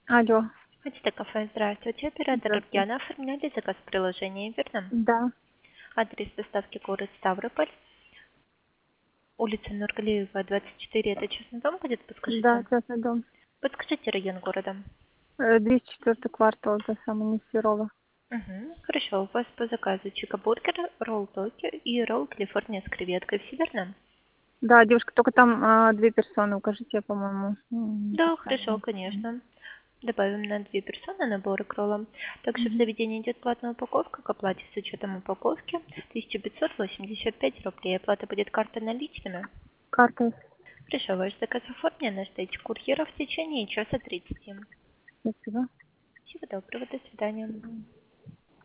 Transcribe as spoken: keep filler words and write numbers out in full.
Алло, Хотите кафе? Здравствуйте. Оператор здравствуйте. Ульяна. Оформляли заказ в приложении, верно? Да, Адрес доставки город Ставрополь. Улица Нургалиева, двадцать четыре. Это частный дом будет, да, подскажите? частный дом. Подскажите район города. Э, двести четвёртый квартал, это самый Нестерова. Угу. Хорошо. У вас по заказу чикабургер, ролл токи и ролл Калифорния с креветкой. Все верно? Да, девушка, только там а, две персоны, укажите, по-моему, м, не Да, хорошо, поставила. конечно. Добавим на две персоны наборы к роллам. Также в Мгм. заведении идет платная упаковка к оплате с учетом упаковки тысяча пятьсот восемьдесят пять рублей. Оплата будет картой наличными. Картой. Хорошо, ваш заказ оформлен, ждите курьера в течение часа тридцати. Спасибо. Всего доброго, до свидания.